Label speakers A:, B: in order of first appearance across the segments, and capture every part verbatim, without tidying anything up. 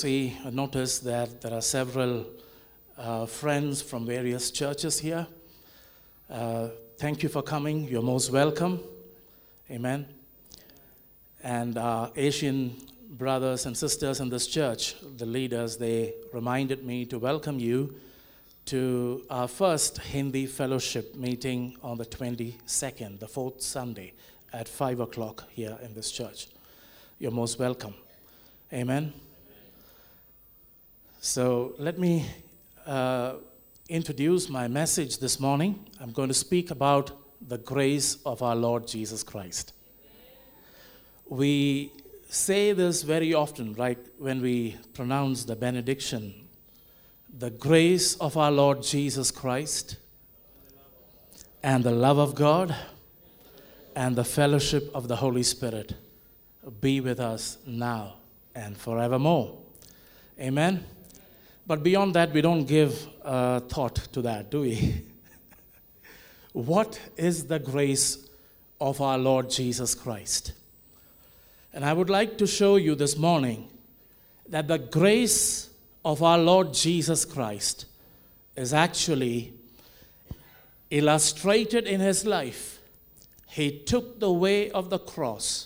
A: see, notice that there are several uh, friends from various churches here. Uh, thank you for coming. You're most welcome. Amen. And uh, Asian brothers and sisters in this church, the leaders, they reminded me to welcome you to our first Hindi fellowship meeting on the twenty-second, the fourth Sunday at five o'clock here in this church. You're most welcome. Amen. So let me uh, introduce my message this morning. I'm going to speak about the grace of our Lord Jesus Christ. We say this very often, right, when we pronounce the benediction. The grace of our Lord Jesus Christ and the love of God and the fellowship of the Holy Spirit be with us now and forevermore. Amen. But beyond that, we don't give uh, thought to that, do we? What is the grace of our Lord Jesus Christ? And I would like to show you this morning that the grace of our Lord Jesus Christ is actually illustrated in his life. He took the way of the cross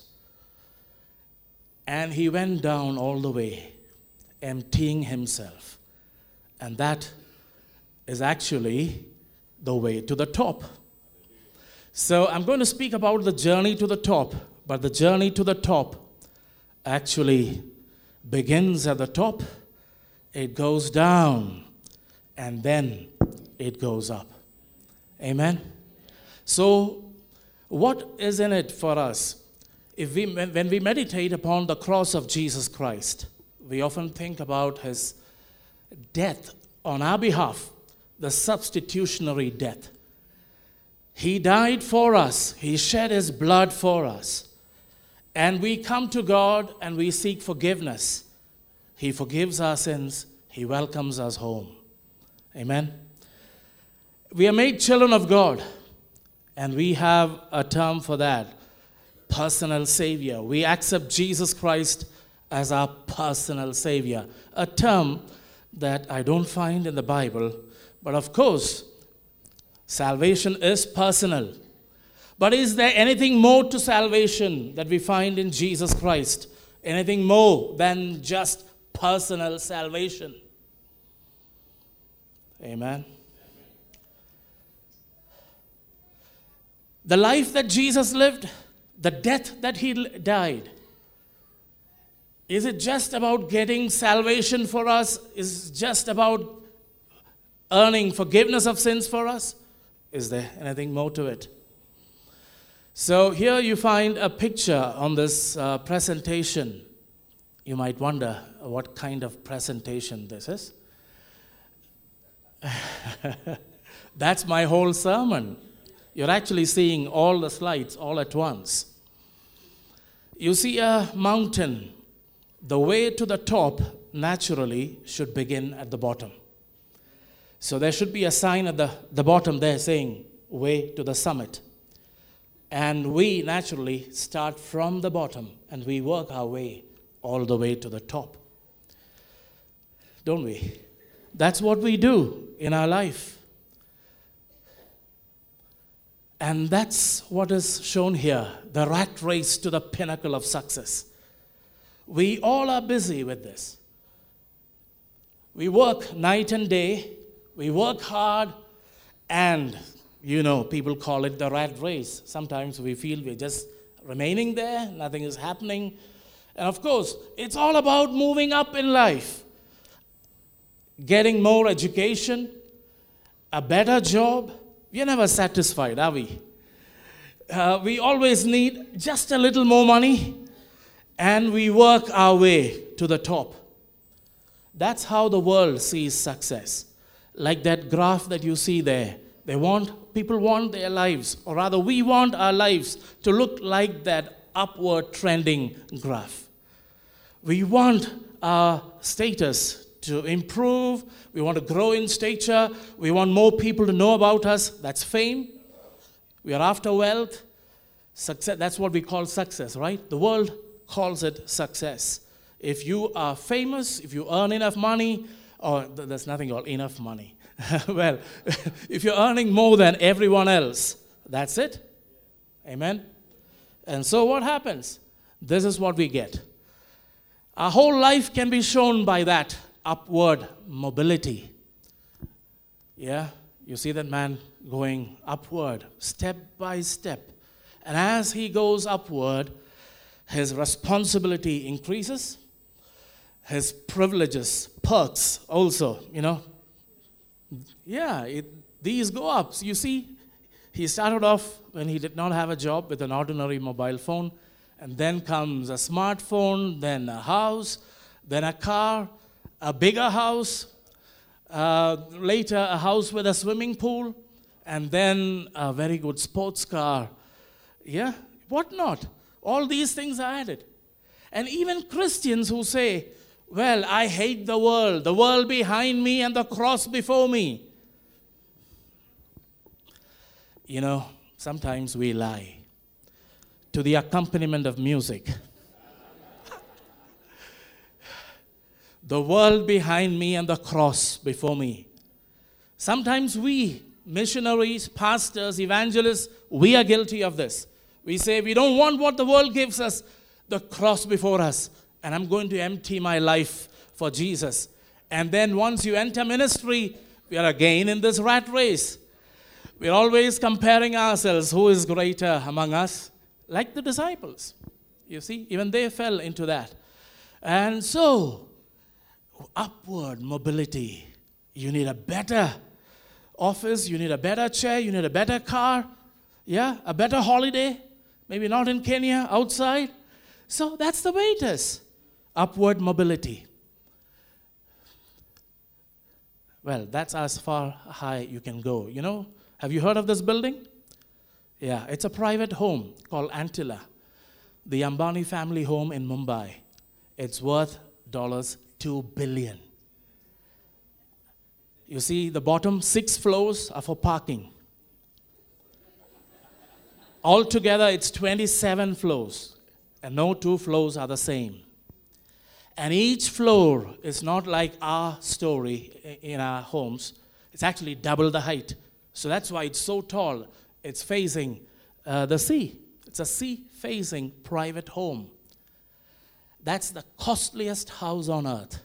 A: and he went down all the way, emptying himself. And that is actually the way to the top. So I'm going to speak about the journey to the top, but the journey to the top actually begins at the top. It goes down, and then it goes up. Amen? So, what is in it for us? If we, when we meditate upon the cross of Jesus Christ, we often think about his death on our behalf, the substitutionary death. He died for us. He shed his blood for us. And we come to God and we seek forgiveness. He forgives our sins. He welcomes us home. Amen. We are made children of God. And we have a term for that. Personal Savior. We accept Jesus Christ as our personal Savior. A term that I don't find in the Bible. But of course, salvation is personal. But is there anything more to salvation that we find in Jesus Christ? Anything more than just personal salvation? Amen. The life that Jesus lived, the death that he died, is it just about getting salvation for us? Is it just about earning forgiveness of sins for us? Is there anything more to it? So here you find a picture on this uh, presentation. You might wonder what kind of presentation this is. That's my whole sermon. You're actually seeing all the slides all at once. You see a mountain. The way to the top naturally should begin at the bottom. So there should be a sign at the, the bottom there saying, way to the summit. And we naturally start from the bottom and we work our way all the way to the top. Don't we? That's what we do in our life. And that's what is shown here, the rat race to the pinnacle of success. We all are busy with this. We work night and day, we work hard, and you know, people call it the rat race. Sometimes we feel we're just remaining there, nothing is happening. And of course, it's all about moving up in life. Getting more education, a better job. We're never satisfied, are we? Uh, we always need just a little more money, and we work our way to the top. That's how the world sees success. Like that graph that you see there. They want, people want their lives, or rather we want our lives to look like that upward trending graph. We want our status to improve. We want to grow in stature. We want more people to know about us. That's fame. We are after wealth. Success. That's what we call success, right? The world calls it success. If you are famous, if you earn enough money, or th- there's nothing called enough money. Well, if you're earning more than everyone else, that's it. Amen? And so what happens? This is what we get. Our whole life can be shown by that upward mobility. Yeah? You see that man going upward, step by step. And as he goes upward, his responsibility increases. His privileges, perks also, you know. Yeah, it, these go up. So you see, he started off when he did not have a job with an ordinary mobile phone. And then comes a smartphone, then a house, then a car, a bigger house, uh, later a house with a swimming pool, and then a very good sports car. Yeah, what not? All these things are added. And even Christians who say, well, I hate the world, the world behind me and the cross before me. You know, sometimes we lie to the accompaniment of music. The world behind me and the cross before me. Sometimes we, missionaries, pastors, evangelists, we are guilty of this. We say we don't want what the world gives us, the cross before us, and I'm going to empty my life for Jesus. And then once you enter ministry, we are again in this rat race. We're always comparing ourselves, who is greater among us, like the disciples. You see, even they fell into that. And so, upward mobility. You need a better office, you need a better chair, you need a better car, yeah, a better holiday, maybe not in Kenya, outside. So that's the way it is. Upward mobility. Well, that's as far high you can go. You know, have you heard of this building? Yeah, it's a private home called Antilla, the Ambani family home in Mumbai. It's worth dollars two billion. You see, the bottom six floors are for parking. Altogether, it's twenty-seven floors, and no two floors are the same. And each floor is not like our story in our homes. It's actually double the height. So that's why it's so tall. It's facing uh, the sea. It's a sea-facing private home. That's the costliest house on earth.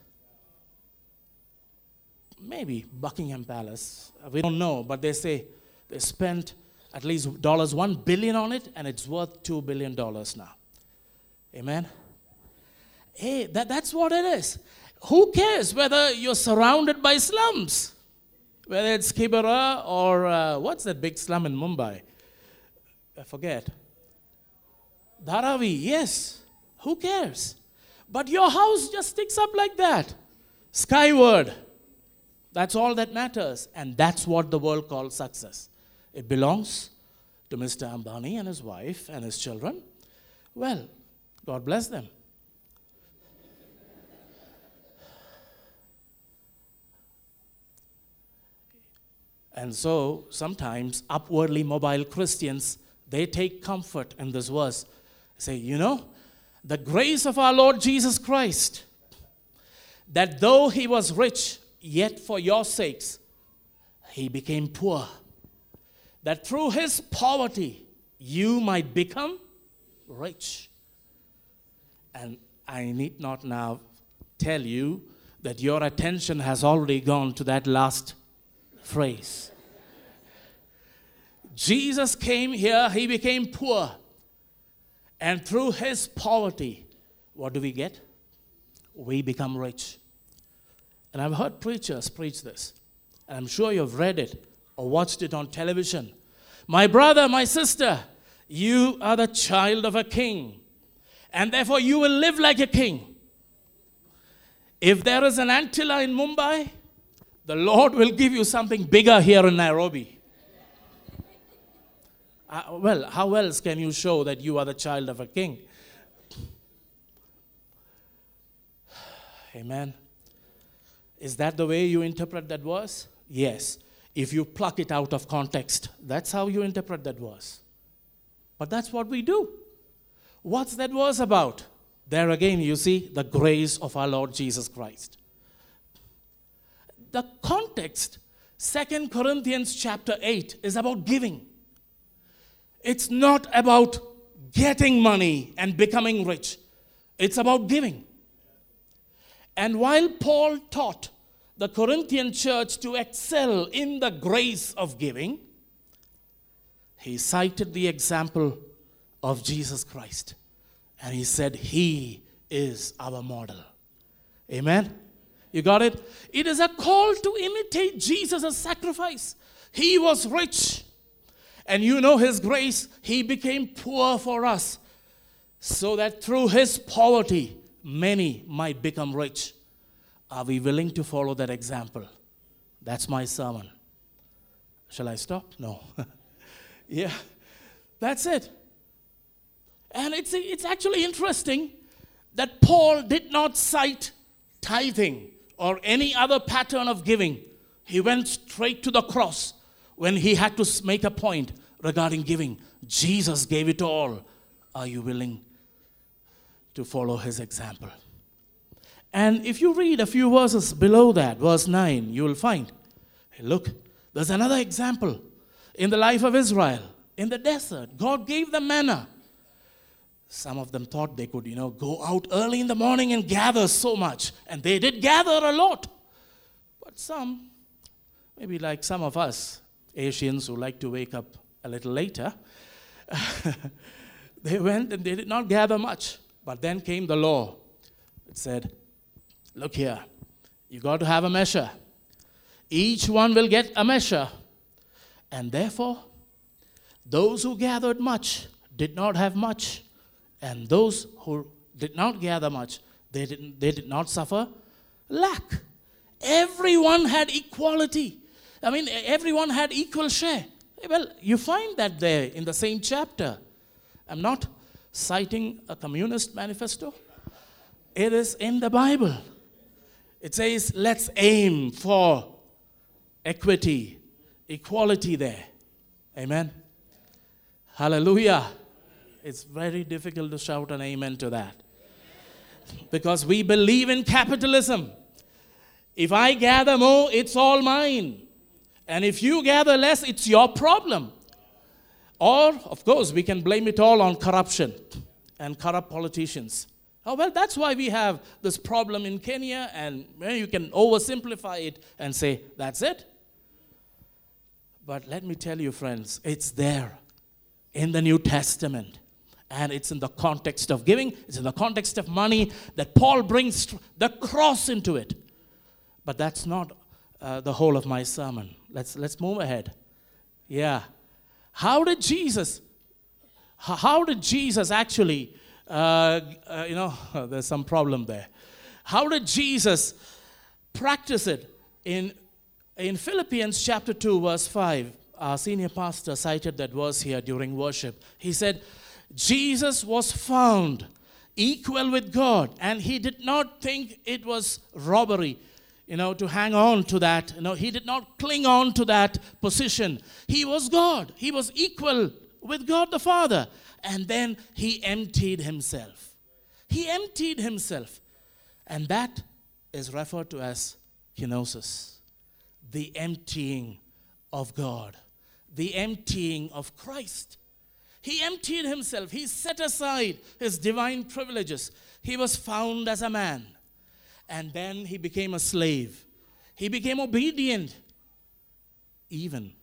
A: Maybe Buckingham Palace. We don't know, but they say they spent at least dollars one billion on it, and it's worth two billion dollars now. Amen? Hey, that, that's what it is. Who cares whether you're surrounded by slums? Whether it's Kibera or uh, what's that big slum in Mumbai? I forget. Dharavi, yes. Who cares? But your house just sticks up like that. Skyward. That's all that matters. And that's what the world calls success. It belongs to Mister Ambani and his wife and his children. Well, God bless them. And so, sometimes, upwardly mobile Christians, they take comfort in this verse. Say, you know, the grace of our Lord Jesus Christ, that though he was rich, yet for your sakes, he became poor. That through his poverty, you might become rich. And I need not now tell you that your attention has already gone to that last phrase. Jesus came here, he became poor. And through his poverty, what do we get? We become rich. And I've heard preachers preach this. And I'm sure you've read it or watched it on television. My brother, my sister, you are the child of a king. And therefore you will live like a king. If there is an Antilla in Mumbai, the Lord will give you something bigger here in Nairobi. Uh, well, how else can you show that you are the child of a king? Amen. Is that the way you interpret that verse? Yes. If you pluck it out of context, that's how you interpret that verse. But that's what we do. What's that verse about? There again, you see the grace of our Lord Jesus Christ. The context, Second Corinthians chapter eight, is about giving. It's not about getting money and becoming rich. It's about giving. And while Paul taught the Corinthian church to excel in the grace of giving, he cited the example of Jesus Christ. And he said, he is our model. Amen? You got it? It is a call to imitate Jesus' sacrifice. He was rich. And you know his grace, he became poor for us, so that through his poverty, many might become rich. Are we willing to follow that example? That's my sermon. Shall I stop? No. Yeah, that's it. And it's, it's actually interesting that Paul did not cite tithing or any other pattern of giving. He went straight to the cross when he had to make a point regarding giving. Jesus gave it all. Are you willing to follow his example? And if you read a few verses below that, verse nine, you will find, hey, look, there's another example in the life of Israel. In the desert, God gave them manna. Some of them thought they could, you know, go out early in the morning and gather so much. And they did gather a lot. But some, maybe like some of us, Asians who like to wake up a little later, they went and they did not gather much. But then came the law. It said, look here, you got to have a measure. Each one will get a measure. And therefore, those who gathered much did not have much. And those who did not gather much, they did, they did not suffer lack. Everyone had equality. I mean, everyone had equal share. Well, you find that there in the same chapter. I'm not citing a communist manifesto. It is in the Bible. It says, let's aim for equity, equality there. Amen. Hallelujah. It's very difficult to shout an amen to that. Because we believe in capitalism. If I gather more, it's all mine. And if you gather less, it's your problem. Or, of course, we can blame it all on corruption and corrupt politicians. Oh, well, that's why we have this problem in Kenya, and well, you can oversimplify it and say, that's it. But let me tell you, friends, it's there in the New Testament. And it's in the context of giving, it's in the context of money that Paul brings the cross into it. But that's not uh, the whole of my sermon. Let's, let's move ahead. Yeah. How did Jesus, how did Jesus actually, uh, uh, you know, there's some problem there. How did Jesus practice it? In, in Philippians chapter two, verse five, our senior pastor cited that verse here during worship. He said, Jesus was found equal with God, and he did not think it was robbery, you know, to hang on to that. You know, he did not cling on to that position. He was God. He was equal with God the Father. And then he emptied himself. He emptied himself. And that is referred to as kenosis, the emptying of God, the emptying of Christ. He emptied himself. He set aside his divine privileges. He was found as a man. And then he became a slave. He became obedient even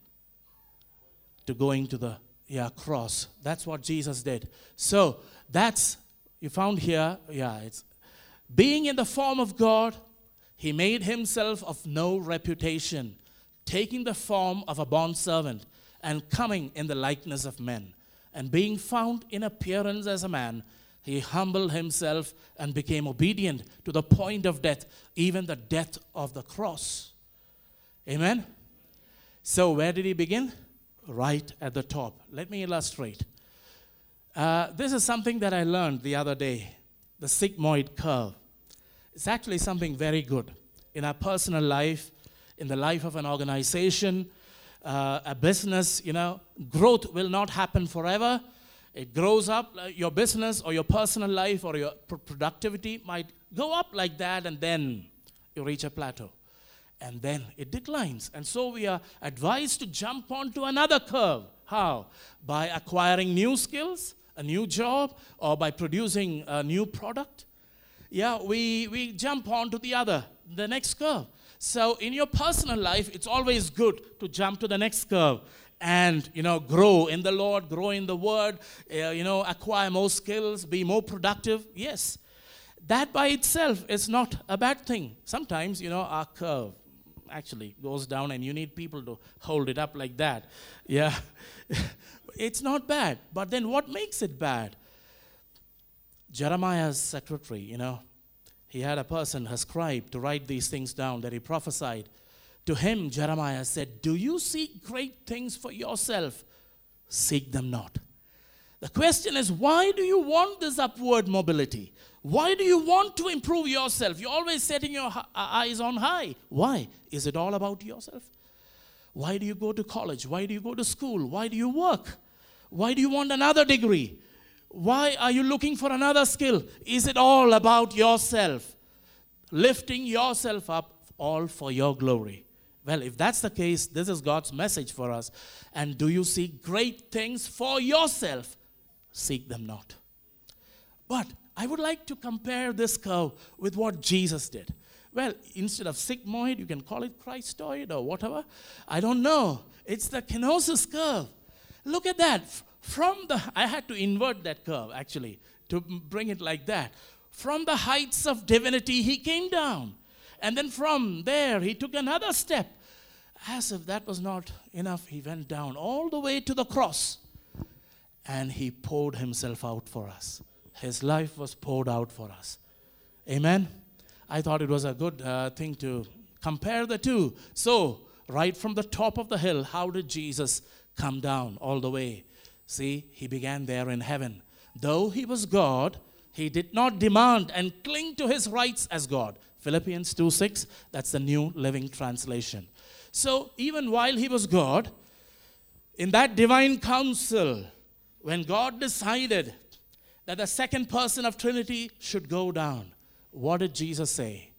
A: to going to the yeah, cross. That's what Jesus did. So that's, you found here, yeah, it's being in the form of God, he made himself of no reputation, taking the form of a bondservant and coming in the likeness of men. And being found in appearance as a man, he humbled himself and became obedient to the point of death, even the death of the cross. Amen? So where did he begin? Right at the top. Let me illustrate. Uh, this is something that I learned the other day, the sigmoid curve. It's actually something very good in our personal life, in the life of an organization, Uh, a business. You know, growth will not happen forever. It grows up, uh, your business or your personal life or your pr- productivity might go up like that, and then you reach a plateau. And then it declines. And so we are advised to jump onto another curve. How? By acquiring new skills, a new job, or by producing a new product. Yeah, we, we jump onto the other, the next curve. So in your personal life, it's always good to jump to the next curve and, you know, grow in the Lord, grow in the Word, uh, you know, acquire more skills, be more productive. Yes, that by itself is not a bad thing. Sometimes, you know, our curve actually goes down and you need people to hold it up like that. Yeah, it's not bad. But then what makes it bad? Jeremiah's secretary, you know, he had a person, a scribe, to write these things down that he prophesied. To him, Jeremiah said, do you seek great things for yourself? Seek them not. The question is, why do you want this upward mobility? Why do you want to improve yourself? You're always setting your eyes on high. Why? Is it all about yourself? Why do you go to college? Why do you go to school? Why do you work? Why do you want another degree? Why are you looking for another skill? Is it all about yourself? Lifting yourself up, all for your glory. Well, if that's the case, this is God's message for us. And do you seek great things for yourself? Seek them not. But I would like to compare this curve with what Jesus did. Well, instead of sigmoid, you can call it Christoid or whatever. I don't know. It's the kenosis curve. Look at that. From the, I had to invert that curve actually to bring it like that. From the heights of divinity, he came down. And then from there, he took another step. As if that was not enough, he went down all the way to the cross. And he poured himself out for us. His life was poured out for us. Amen? I thought it was a good uh, thing to compare the two. So, right from the top of the hill, how did Jesus come down all the way? See, he began there in heaven. Though he was God, he did not demand and cling to his rights as God. Philippians two six, that's the New Living Translation. So, even while he was God, in that divine council, when God decided that the second person of Trinity should go down, what did Jesus say?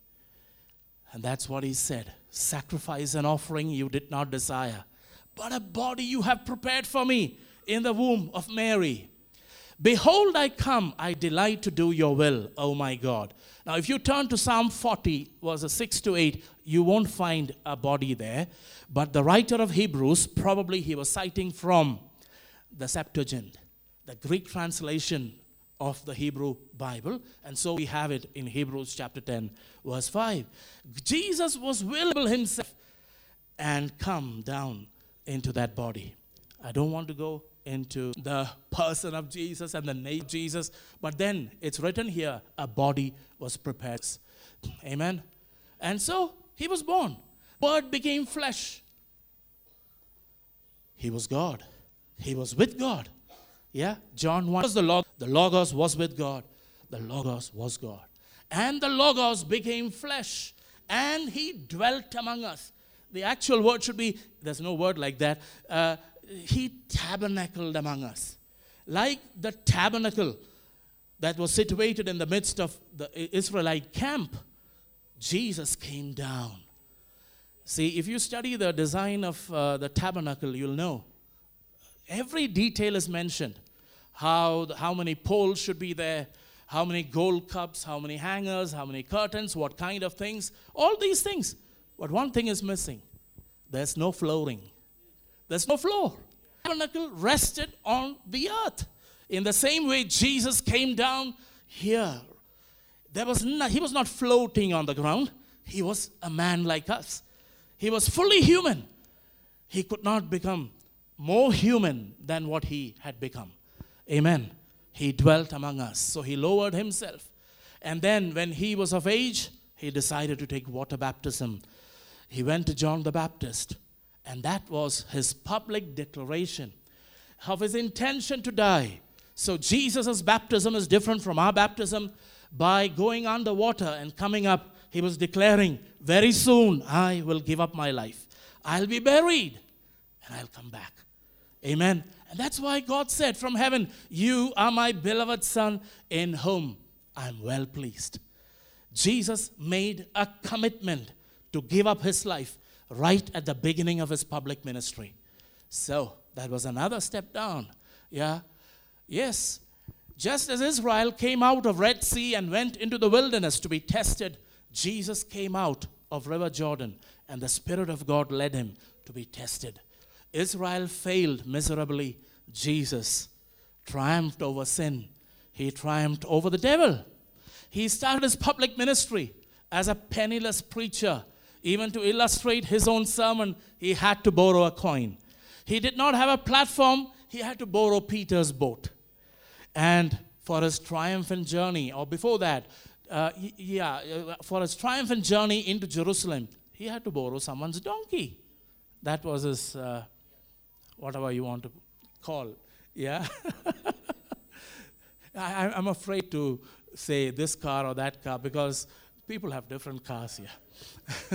A: And that's what he said. Sacrifice and offering you did not desire, but a body you have prepared for me in the womb of Mary. Behold, I come, I delight to do your will, O my God. Now, if you turn to Psalm forty, verses six to eight, you won't find a body there. But the writer of Hebrews, probably he was citing from the Septuagint, the Greek translation of the Hebrew Bible. And so we have it in Hebrews chapter ten, verse five. Jesus was willing himself and come down into that body. I don't want to go into the person of Jesus and the name of Jesus, but then it's written here, a body was prepared. Amen. And so he was born. Word became flesh. He was God. He was with God. Yeah, John one was the Logos. The Logos was with God. The Logos was God. And the Logos became flesh, and he dwelt among us. The actual word should be, there's no word like that, uh, he tabernacled among us. Like the tabernacle that was situated in the midst of the Israelite camp, Jesus came down. See, if you study the design of uh, the tabernacle, you'll know. Every detail is mentioned. How, the, how many poles should be there, how many gold cups, how many hangers, how many curtains, what kind of things, all these things. But one thing is missing. There's no flooring. There's no floor. The tabernacle rested on the earth. In the same way Jesus came down here. There was not, he was not floating on the ground. He was a man like us. He was fully human. He could not become more human than what he had become. Amen. He dwelt among us. So he lowered himself. And then when he was of age, he decided to take water baptism. He went to John the Baptist. And that was his public declaration of his intention to die. So Jesus' baptism is different from our baptism. By going underwater and coming up, he was declaring, very soon I will give up my life. I'll be buried and I'll come back. Amen. And that's why God said from heaven, you are my beloved Son in whom I'm well pleased. Jesus made a commitment to give up his life right at the beginning of his public ministry. So that was another step down. Yeah. Yes. Just as Israel came out of Red Sea and went into the wilderness to be tested, Jesus came out of River Jordan and the Spirit of God led him to be tested. Israel failed miserably. Jesus triumphed over sin. He triumphed over the devil. He started his public ministry as a penniless preacher. Even to illustrate his own sermon, he had to borrow a coin. He did not have a platform. He had to borrow Peter's boat. And for his triumphant journey, or before that, uh, yeah, uh, for his triumphant journey into Jerusalem, he had to borrow someone's donkey. That was his, uh, whatever you want to call, yeah? I, I'm afraid to say this car or that car because people have different cars here.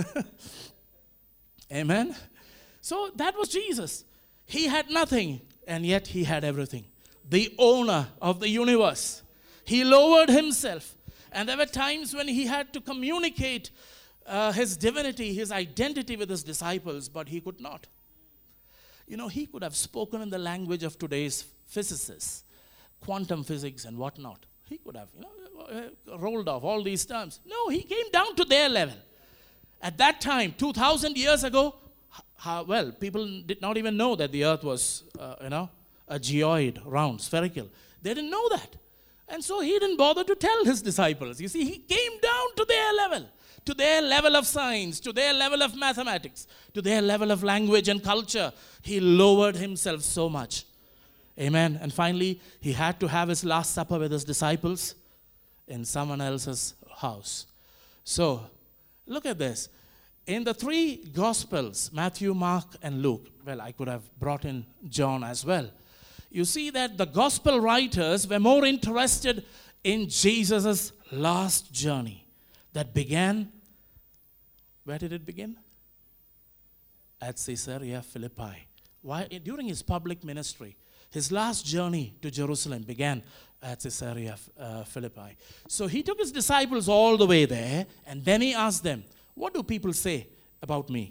A: Amen? So that was Jesus. He had nothing, and yet he had everything. The owner of the universe. He lowered himself. And there were times when he had to communicate uh, his divinity, his identity with his disciples, but he could not. You know, he could have spoken in the language of today's physicists, quantum physics and whatnot. He could have, you know, rolled off all these terms. No, he came down to their level. At that time, two thousand years ago, how, well, people did not even know that the earth was, uh, you know, a geoid, round, spherical. They didn't know that. And so he didn't bother to tell his disciples. You see, he came down to their level, to their level of science, to their level of mathematics, to their level of language and culture. He lowered himself so much. Amen. And finally, he had to have his last supper with his disciples in someone else's house. So, look at this. In the three Gospels, Matthew, Mark, and Luke, well, I could have brought in John as well. You see that the Gospel writers were more interested in Jesus' last journey that began, where did it begin? At Caesarea Philippi. Why? During his public ministry, his last journey to Jerusalem began at Caesarea uh, Philippi. So he took his disciples all the way there, and then he asked them, what do people say about me?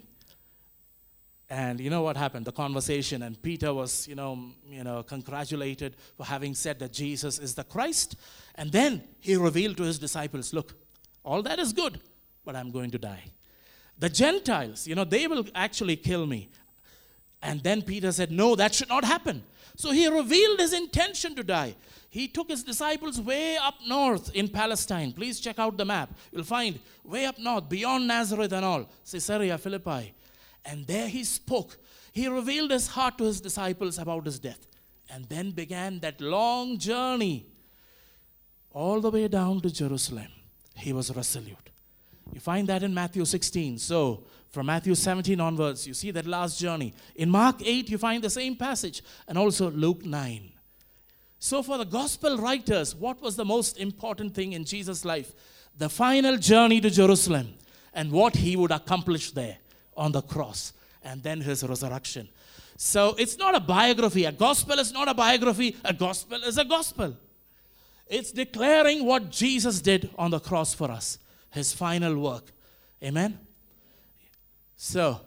A: And you know what happened? The conversation, and Peter was, you know, you know, congratulated for having said that Jesus is the Christ. And then he revealed to his disciples, look, all that is good, but I'm going to die. The Gentiles, you know, they will actually kill me. And then Peter said, no, that should not happen. So he revealed his intention to die. He took his disciples way up north in Palestine. Please check out the map. You'll find way up north, beyond Nazareth and all, Caesarea Philippi. And there he spoke. He revealed his heart to his disciples about his death. And then began that long journey all the way down to Jerusalem. He was resolute. You find that in Matthew sixteen. So, from Matthew seventeen onwards, you see that last journey. In Mark eight, you find the same passage. And also Luke nine. So for the gospel writers, what was the most important thing in Jesus' life? The final journey to Jerusalem and what he would accomplish there on the cross, and then his resurrection. So it's not a biography. A gospel is not a biography. A gospel is a gospel. It's declaring what Jesus did on the cross for us, his final work. Amen? So,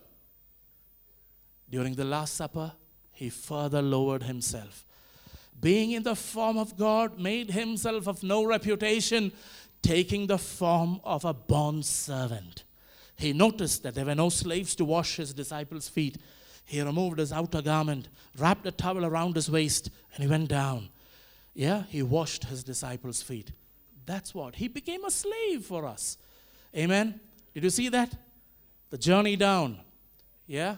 A: during the Last Supper, he further lowered himself. Being in the form of God, made himself of no reputation, taking the form of a bond servant. He noticed that there were no slaves to wash his disciples' feet. He removed his outer garment, wrapped a towel around his waist, and he went down. Yeah, he washed his disciples' feet. That's what. He became a slave for us. Amen? Did you see that? The journey down. Yeah?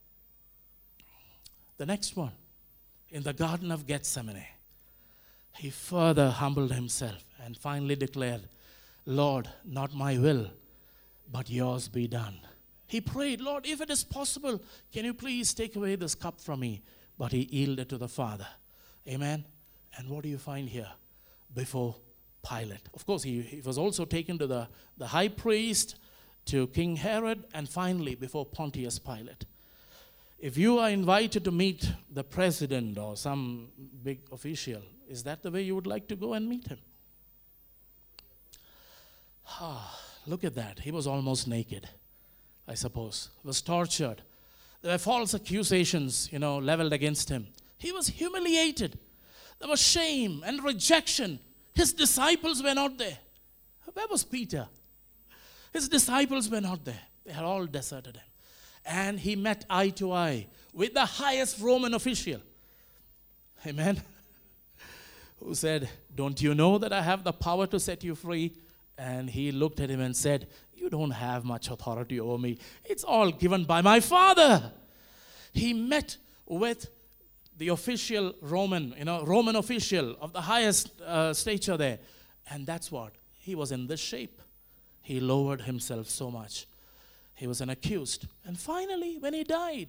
A: The next one. In the Garden of Gethsemane, he further humbled himself and finally declared, Lord, not my will, but yours be done. He prayed, Lord, if it is possible, can you please take away this cup from me? But he yielded to the Father. Amen? And what do you find here? Before Pilate. Of course, he, he was also taken to the, the high priest, to King Herod, and finally before Pontius Pilate. If you are invited to meet the president or some big official, is that the way you would like to go and meet him? Ah, look at that. He was almost naked, I suppose. He was tortured. There were false accusations, you know, leveled against him. He was humiliated. There was shame and rejection. His disciples were not there. Where was Peter? His disciples were not there. They had all deserted him. And he met eye to eye with the highest Roman official. Amen. Who said, "Don't you know that I have the power to set you free?" And he looked at him and said, "You don't have much authority over me. It's all given by my Father." He met with the official Roman, you know, Roman official of the highest uh, stature there. And that's what? He was in this shape. He lowered himself so much. He was an accused. And finally, when he died,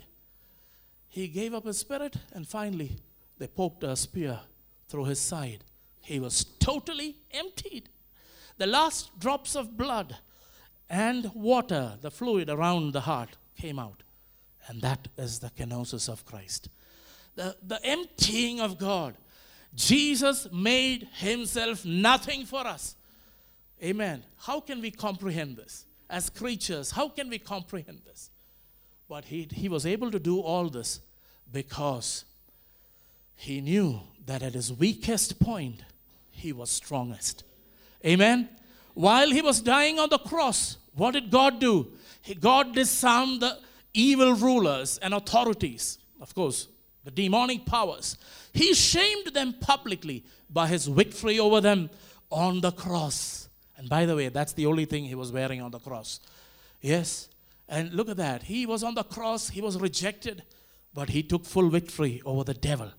A: he gave up his spirit, and finally, they poked a spear through his side. He was totally emptied. The last drops of blood and water, the fluid around the heart, came out. And that is the kenosis of Christ. The, the emptying of God. Jesus made himself nothing for us. Amen. How can we comprehend this? As creatures, how can we comprehend this? But he, he was able to do all this because he knew that at his weakest point, he was strongest. Amen. While he was dying on the cross, what did God do? He, God disarmed the evil rulers and authorities. Of course, the demonic powers. He shamed them publicly by his victory over them on the cross. And by the way, that's the only thing he was wearing on the cross. Yes. And look at that. He was on the cross. He was rejected. But he took full victory over the devil.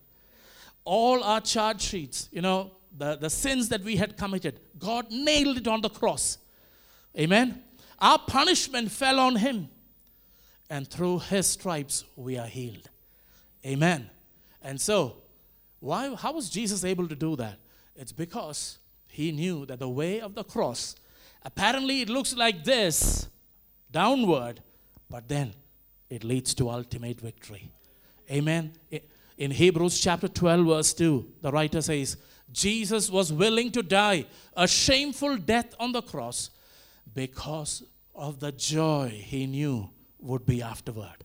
A: All our charge sheets, you know, the, the sins that we had committed, God nailed it on the cross. Amen. Our punishment fell on him. And through his stripes, we are healed. Amen. And so, why? How was Jesus able to do that? It's because he knew that the way of the cross, apparently it looks like this, downward, but then it leads to ultimate victory. Amen. In Hebrews chapter twelve, verse two, the writer says, Jesus was willing to die a shameful death on the cross because of the joy he knew would be afterward.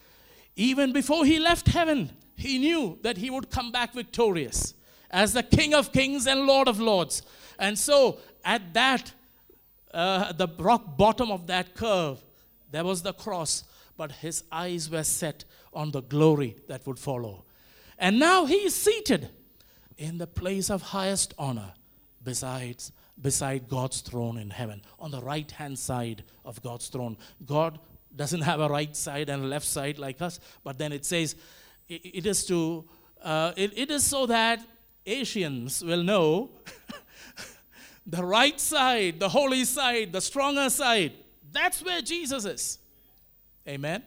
A: Even before he left heaven, he knew that he would come back victorious as the King of Kings and Lord of Lords. And so at that, uh, the rock bottom of that curve, there was the cross, but his eyes were set on the glory that would follow. And now he is seated in the place of highest honor besides, beside God's throne in heaven, on the right-hand side of God's throne. God doesn't have a right side and a left side like us, but then it says it, it is to uh, it, it is so that Asians will know the right side, the holy side, the stronger side. That's where Jesus is. Amen.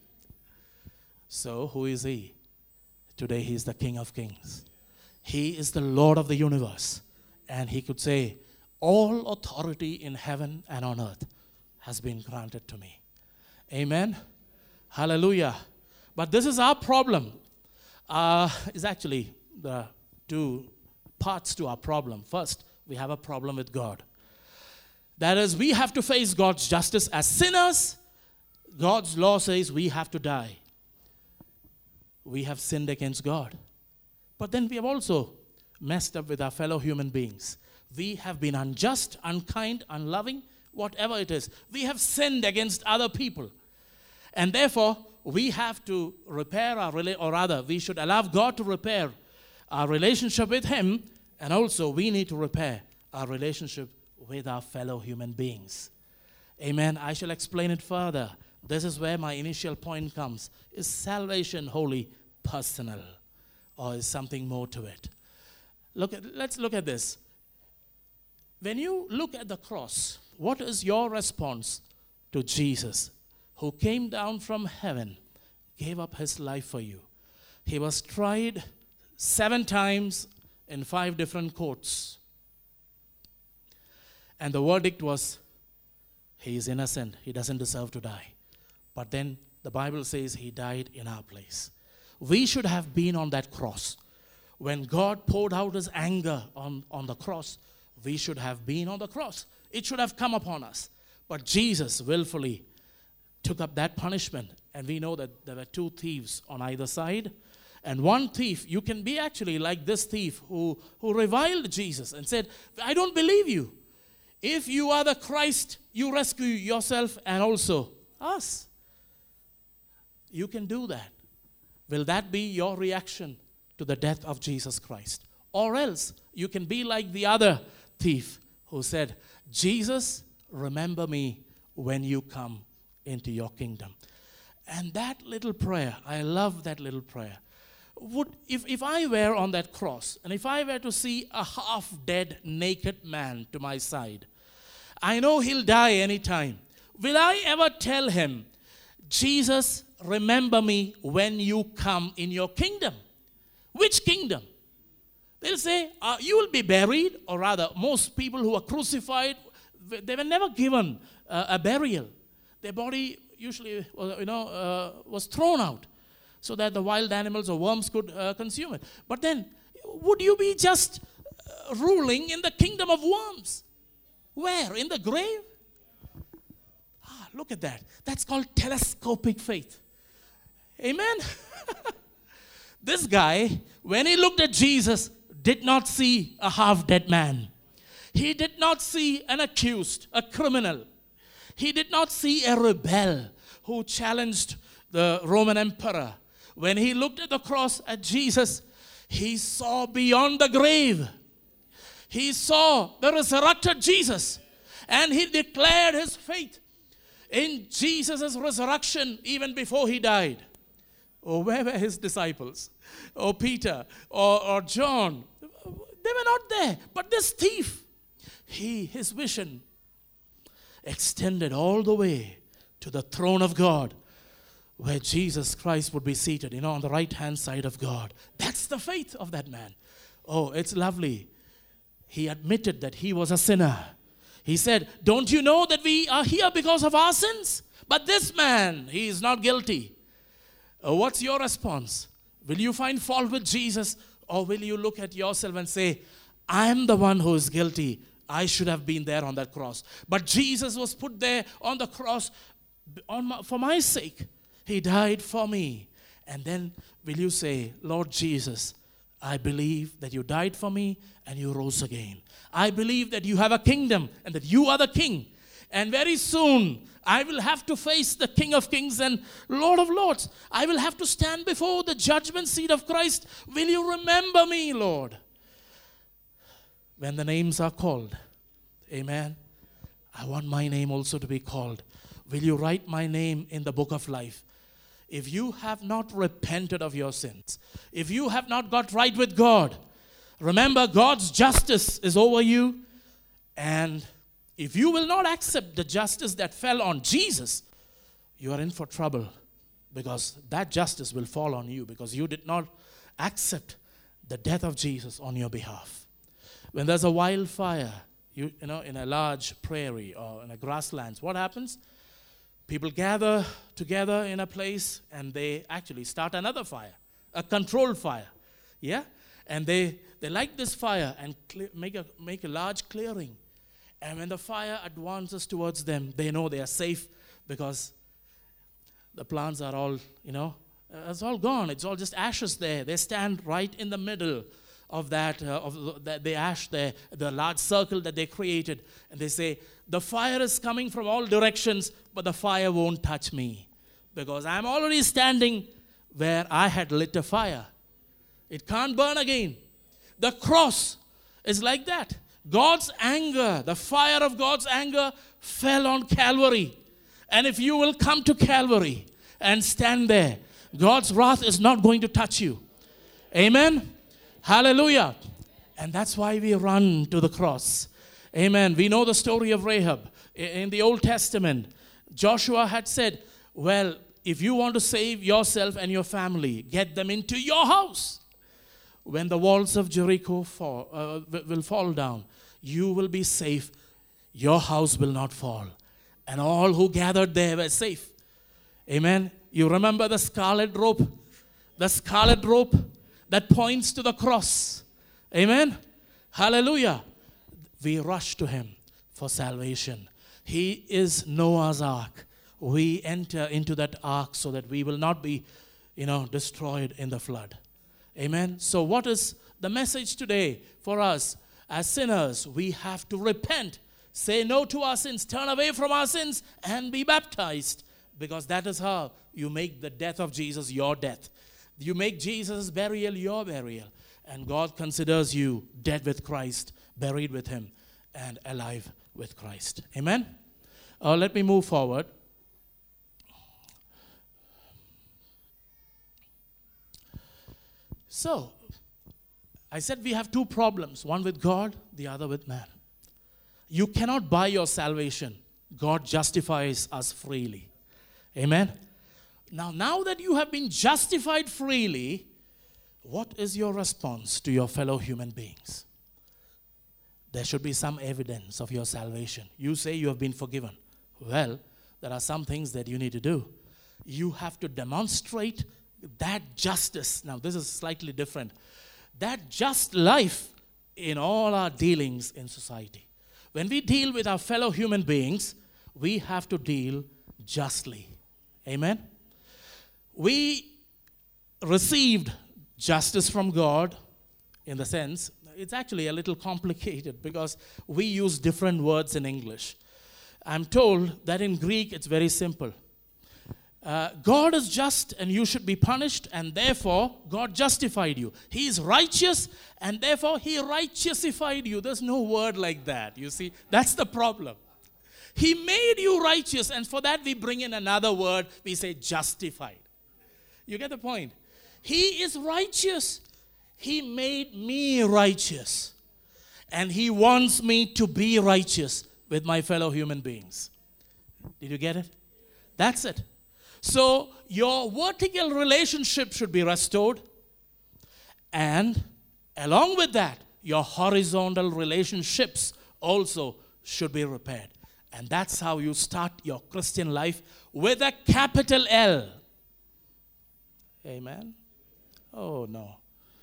A: So who is he? Today he is the King of Kings. He is the Lord of the universe, and he could say, all authority in heaven and on earth has been granted to me. Amen. Hallelujah. But this is our problem. Uh, it's actually the two parts to our problem. First, we have a problem with God. That is, we have to face God's justice as sinners. God's law says we have to die. We have sinned against God. But then we have also messed up with our fellow human beings. We have been unjust, unkind, unloving, whatever it is. We have sinned against other people. And therefore, we have to repair our, rela- or rather, we should allow God to repair our relationship with him, and also we need to repair our relationship with our fellow human beings. Amen. I shall explain it further. This is where my initial point comes. Is salvation wholly personal, or is something more to it? Look at, let's look at this. When you look at the cross, what is your response to Jesus, who came down from heaven, gave up his life for you? He was tried seven times in five different courts. And the verdict was, he is innocent. He doesn't deserve to die. But then the Bible says he died in our place. We should have been on that cross. When God poured out his anger on, on the cross, we should have been on the cross. It should have come upon us. But Jesus willfully took up that punishment. And we know that there were two thieves on either side. And one thief, you can be actually like this thief who, who reviled Jesus and said, I don't believe you. If you are the Christ, you rescue yourself and also us. You can do that. Will that be your reaction to the death of Jesus Christ? Or else you can be like the other thief who said, Jesus, remember me when you come into your kingdom. And that little prayer, I love that little prayer. Would, if, if I were on that cross, and if I were to see a half-dead, naked man to my side, I know he'll die anytime. Will I ever tell him, Jesus, remember me when you come in your kingdom? Which kingdom? They'll say, uh, you will be buried, or rather, most people who are crucified, they were never given uh, a burial. Their body usually, you know, uh, was thrown out so that the wild animals or worms could uh, consume it. But then, would you be just uh, ruling in the kingdom of worms? Where? In the grave? Ah, look at that. That's called telescopic faith. Amen? This guy, when he looked at Jesus, did not see a half-dead man. He did not see an accused, a criminal. He did not see a rebel who challenged the Roman emperor. When he looked at the cross at Jesus, he saw beyond the grave. He saw the resurrected Jesus. And he declared his faith in Jesus' resurrection even before he died. Oh, where were his disciples? Or Peter, or, or John? They were not there. But this thief, he, his vision extended all the way to the throne of God, where Jesus Christ would be seated, you know, on the right-hand side of God. That's the faith of that man. Oh, it's lovely. He admitted that he was a sinner. He said, don't you know that we are here because of our sins? But this man, he is not guilty. Uh, what's your response? Will you find fault with Jesus, or will you look at yourself and say, I am the one who is guilty. I should have been there on that cross. But Jesus was put there on the cross on my, for my sake. He died for me. And then will you say, Lord Jesus, I believe that you died for me and you rose again. I believe that you have a kingdom and that you are the king. And very soon, I will have to face the King of Kings and Lord of Lords. I will have to stand before the judgment seat of Christ. Will you remember me, Lord? When the names are called, amen, I want my name also to be called. Will you write my name in the book of life? If you have not repented of your sins, if you have not got right with God, remember God's justice is over you. And if you will not accept the justice that fell on Jesus, you are in for trouble, because that justice will fall on you because you did not accept the death of Jesus on your behalf. When there's a wildfire, you, you know, in a large prairie or in a grasslands, what happens? People gather together in a place and they actually start another fire, a controlled fire. Yeah? And they, they light this fire and cle- make a, make a large clearing. And when the fire advances towards them, they know they are safe because the plants are all, you know, uh, it's all gone. It's all just ashes there. They stand right in the middle of that, uh, of the, the ash there, the large circle that they created. And they say, the fire is coming from all directions, but the fire won't touch me because I'm already standing where I had lit a fire. It can't burn again. The cross is like that. God's anger, the fire of God's anger fell on Calvary. And if you will come to Calvary and stand there, God's wrath is not going to touch you. Amen? Hallelujah. And that's why we run to the cross. Amen. We know the story of Rahab. In the Old Testament, Joshua had said, well, if you want to save yourself and your family, get them into your house. When the walls of Jericho fall, uh, will fall down, you will be safe. Your house will not fall. And all who gathered there were safe. Amen. You remember the scarlet rope? The scarlet rope that points to the cross. Amen. Hallelujah. We rush to him for salvation. He is Noah's ark. We enter into that ark so that we will not be, you know, destroyed in the flood. Amen. So what is the message today for us as sinners? We have to repent, say no to our sins, turn away from our sins, and be baptized, because that is how you make the death of Jesus your death. You make Jesus' burial your burial, and God considers you dead with Christ, buried with him, and alive with Christ. Amen? Uh, let me move forward. So, I said we have two problems, one with God, the other with man. You cannot buy your salvation. God justifies us freely. Amen? Now, now that you have been justified freely, what is your response to your fellow human beings? There should be some evidence of your salvation. You say you have been forgiven. Well, there are some things that you need to do. You have to demonstrate that justice. Now, this is slightly different. That just life in all our dealings in society. When we deal with our fellow human beings, we have to deal justly. Amen? We received justice from God in the sense, it's actually a little complicated because we use different words in English. I'm told that in Greek it's very simple. Uh, God is just and you should be punished, and therefore God justified you. He is righteous and therefore he righteousified you. There's no word like that. You see, that's the problem. He made you righteous, and for that we bring in another word. We say justified. You get the point? He is righteous. He made me righteous. And he wants me to be righteous with my fellow human beings. Did you get it? That's it. So your vertical relationship should be restored. And along with that, your horizontal relationships also should be repaired. And that's how you start your Christian life, with a capital L. Amen? Oh, no.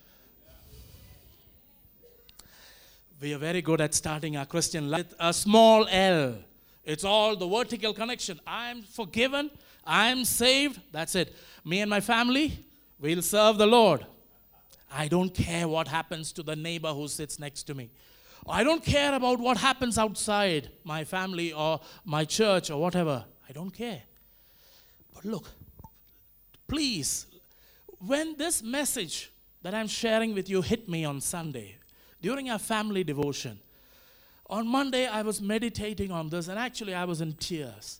A: We are very good at starting our Christian life with a small L. It's all the vertical connection. I'm forgiven. I'm saved. That's it. Me and my family, we'll serve the Lord. I don't care what happens to the neighbor who sits next to me. I don't care about what happens outside my family or my church or whatever. I don't care. But look, please, when this message that I'm sharing with you hit me on Sunday, during our family devotion, on Monday I was meditating on this, and actually I was in tears.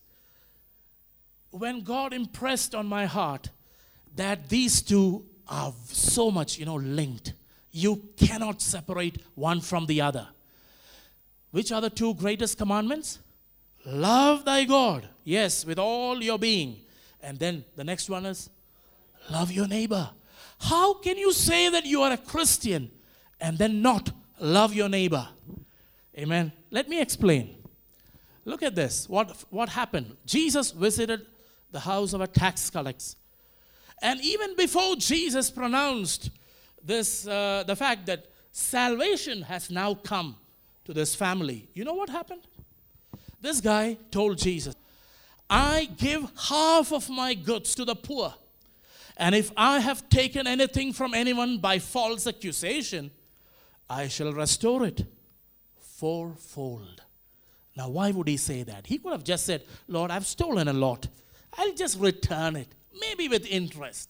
A: When God impressed on my heart that these two are so much, you know, linked. You cannot separate one from the other. Which are the two greatest commandments? Love thy God, yes, with all your being. And then the next one is, love your neighbor. How can you say that you are a Christian and then not love your neighbor? Amen. Let me explain. Look at this. What, what happened? Jesus visited the house of a tax collector. And even before Jesus pronounced this, uh, the fact that salvation has now come to this family, you know what happened? This guy told Jesus, I give half of my goods to the poor. And if I have taken anything from anyone by false accusation, I shall restore it fourfold. Now, why would he say that? He could have just said, Lord, I've stolen a lot. I'll just return it, maybe with interest.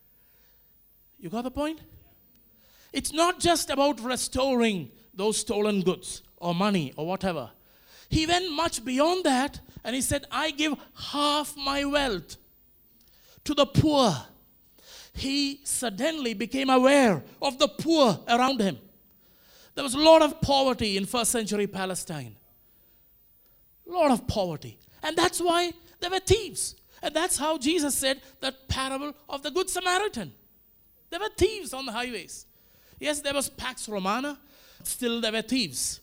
A: You got the point? It's not just about restoring those stolen goods or money or whatever. He went much beyond that, and he said, I give half my wealth to the poor. He suddenly became aware of the poor around him. There was a lot of poverty in first century Palestine. A lot of poverty. And that's why there were thieves. And that's how Jesus said that parable of the Good Samaritan. There were thieves on the highways. Yes, there was Pax Romana. Still there were thieves.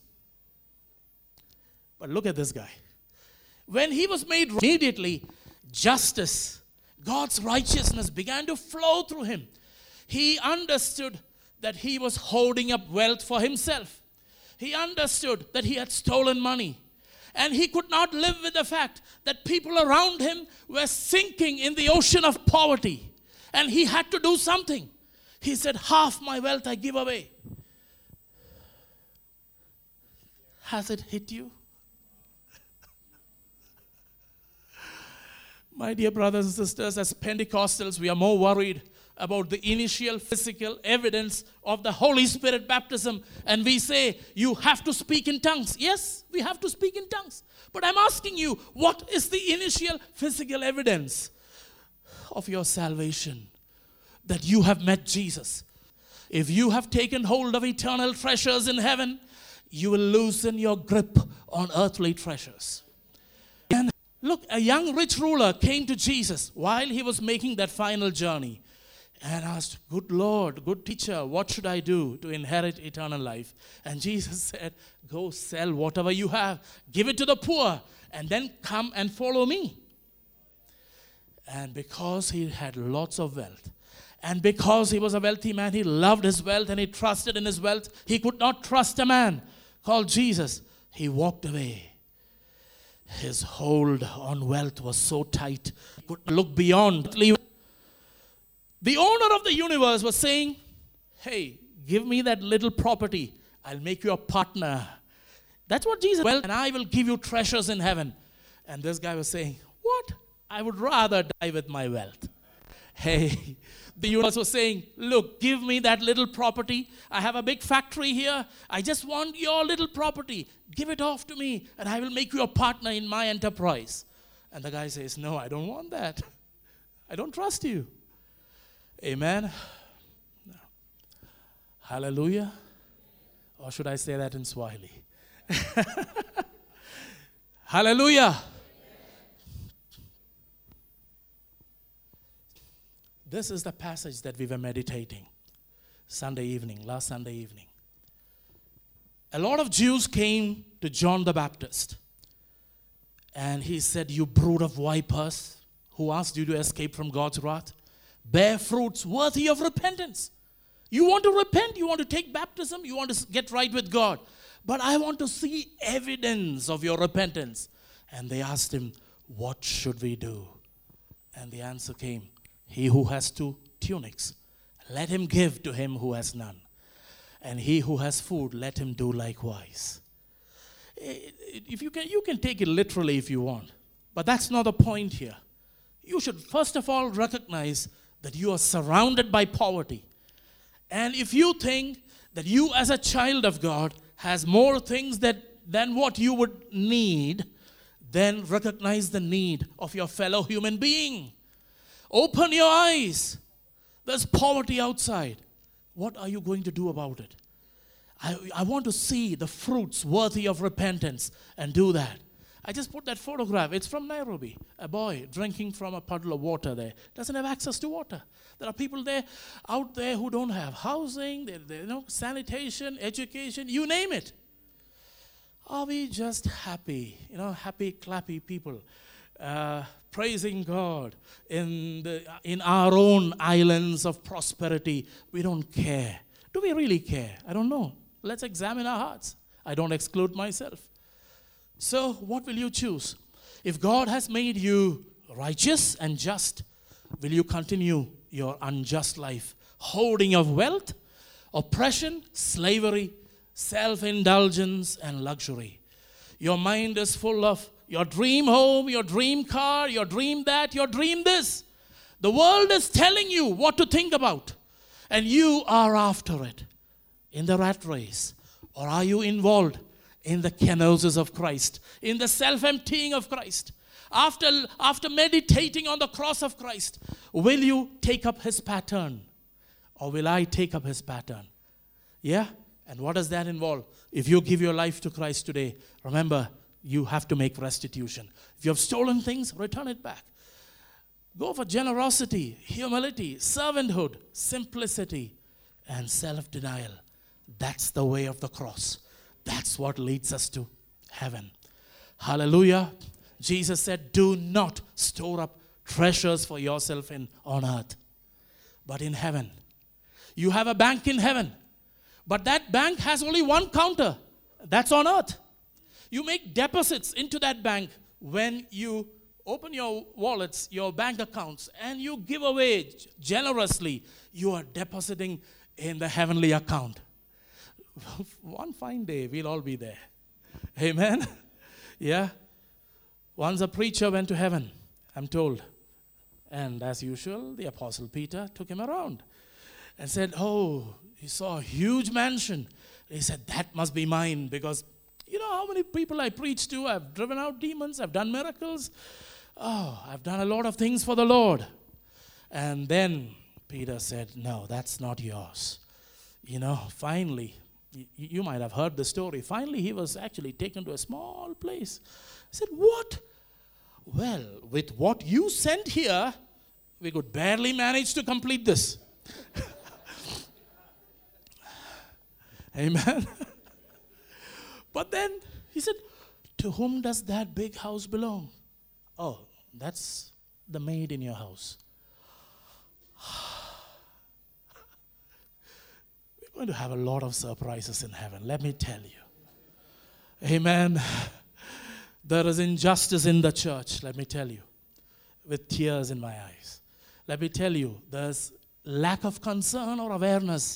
A: But look at this guy. When he was made, immediately justice God's righteousness began to flow through him. He understood that he was hoarding up wealth for himself. He understood that he had stolen money. And he could not live with the fact that people around him were sinking in the ocean of poverty. And he had to do something. He said, half my wealth I give away. Has it hit you? My dear brothers and sisters, as Pentecostals, we are more worried about the initial physical evidence of the Holy Spirit baptism. And we say, you have to speak in tongues. Yes, we have to speak in tongues. But I'm asking you, what is the initial physical evidence of your salvation? That you have met Jesus. If you have taken hold of eternal treasures in heaven, you will loosen your grip on earthly treasures. And look, a young rich ruler came to Jesus while he was making that final journey and asked, good Lord, good teacher, what should I do to inherit eternal life? And Jesus said, go sell whatever you have, give it to the poor, and then come and follow me. And because he had lots of wealth, and because he was a wealthy man, he loved his wealth and he trusted in his wealth. He could not trust a man called Jesus. He walked away. His hold on wealth was so tight, he could look beyond. The owner of the universe was saying, hey, give me that little property. I'll make you a partner. That's what Jesus said. And I will give you treasures in heaven. And this guy was saying, what? I would rather die with my wealth. Hey, the universe was saying, look, give me that little property. I have a big factory here. I just want your little property. Give it off to me, and I will make you a partner in my enterprise. And the guy says, no, I don't want that. I don't trust you. Amen. No. Hallelujah. Or should I say that in Swahili? Hallelujah. This is the passage that we were meditating Sunday evening, last Sunday evening. A lot of Jews came to John the Baptist. And he said, you brood of vipers, who asked you to escape from God's wrath? Bear fruits worthy of repentance. You want to repent, you want to take baptism, you want to get right with God. But I want to see evidence of your repentance. And they asked him, what should we do? And the answer came, he who has two tunics, let him give to him who has none. And he who has food, let him do likewise. If you can, you can take it literally if you want. But that's not the point here. You should first of all recognize that you are surrounded by poverty. And if you think that you as a child of God has more things that, than what you would need, then recognize the need of your fellow human being. Open your eyes. There's poverty outside. What are you going to do about it? I, I want to see the fruits worthy of repentance and do that. I just put that photograph. It's from Nairobi. A boy drinking from a puddle of water there. Doesn't have access to water. There are people there, out there who don't have housing, they, they, you know, sanitation, education, you name it. Are we just happy, you know, happy, clappy people? Uh, praising God in the in our own islands of prosperity. We don't care. Do we really care? I don't know. Let's examine our hearts. I don't exclude myself. So what will you choose? If God has made you righteous and just, will you continue your unjust life, hoarding of wealth, oppression, slavery, self-indulgence, and luxury? Your mind is full of your dream home, your dream car, your dream that, your dream this. The world is telling you what to think about, and you are after it in the rat race. Or are you involved in the kenosis of Christ, in the self-emptying of Christ? After, after meditating on the cross of Christ, will you take up his pattern? Or will I take up his pattern? Yeah? And what does that involve? If you give your life to Christ today, remember, you have to make restitution. If you have stolen things, return it back. Go for generosity, humility, servanthood, simplicity, and self-denial. That's the way of the cross. That's what leads us to heaven. Hallelujah. Jesus said, do not store up treasures for yourself in on earth, but in heaven. You have a bank in heaven, but that bank has only one counter. That's on earth. You make deposits into that bank when you open your wallets, your bank accounts, and you give away generously. You are depositing in the heavenly account. One fine day, we'll all be there. Amen? Yeah? Once a preacher went to heaven, I'm told. And as usual, the Apostle Peter took him around and said, oh, he saw a huge mansion. He said, that must be mine, because you know how many people I preached to? I've driven out demons. I've done miracles. Oh, I've done a lot of things for the Lord. And then Peter said, no, that's not yours. You know, finally, you, you might have heard the story. Finally, he was actually taken to a small place. I said, what? Well, with what you sent here, we could barely manage to complete this. Amen. But then he said, to whom does that big house belong? Oh, that's the maid in your house. We're going to have a lot of surprises in heaven, let me tell you. Amen. There is injustice in the church, let me tell you, with tears in my eyes. Let me tell you, there's lack of concern or awareness.